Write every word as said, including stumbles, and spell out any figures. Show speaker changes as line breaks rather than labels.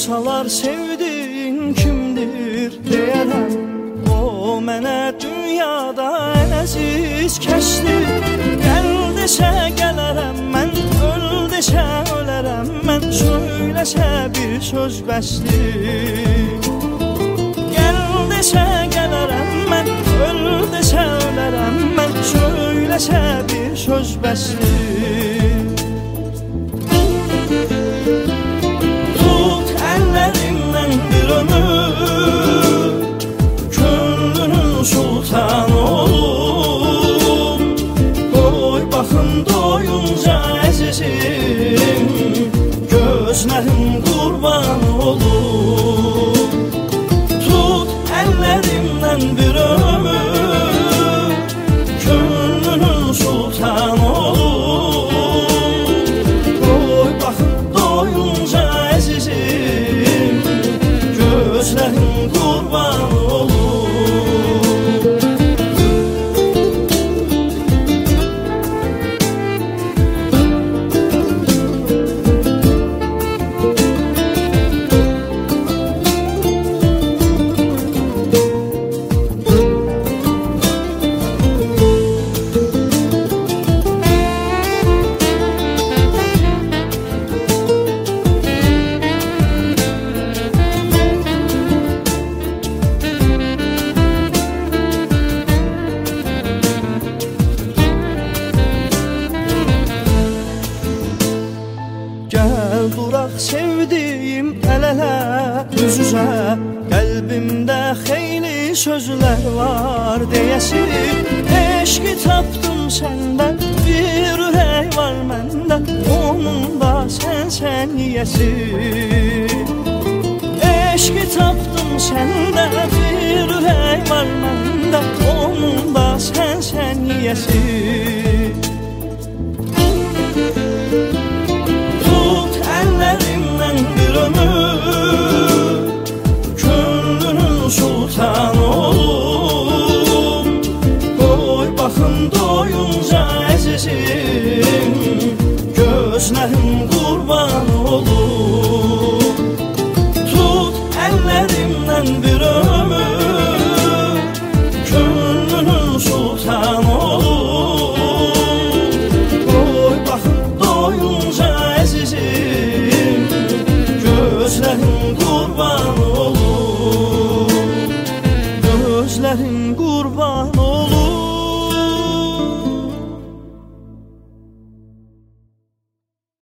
sorsalar sevdiğin kimdir deyərəm. O mənə dünyada ən əziz kəsdir. Gəl desə gələrəm mən, öl desə ölərəm mən, söyləsə bir söz bəsdir. Gəl desə gələrəm mən, öl desə ölərəm mən, söyləsə bir söz bəsdir. Tut əllərimdən bir ömür, könlünün sultanı olum. Qoy baxın doyunca əzizim, gözlərim qurban olum. Tut əllərimdən bir ömür, könlünün sultanı olum. Qoy baxın doyunca əzizim, gözlərim qurban olum. Gəl duraq sevdiyim əl-ələ, üz-üzə, qəlbimdə xeyli sözlər var deyəsi. Eşqi tapdım səndən, bir ürək var məndə, onun da sənsən yiyəsi. Eşqi tapdım səndə, bir ürək var məndə, onun da sənsən yiyəsi. Əllərimdən bir ömür, könlünün sultanı olum. Qoy baxın doyunca əzizim, gözlərim qurban olum. Tut əllərimdən bir ömür, könlünün sultanı olum. Qoy baxın doyunca əzizim, gözlərin qurban olum. Gözlərin qurban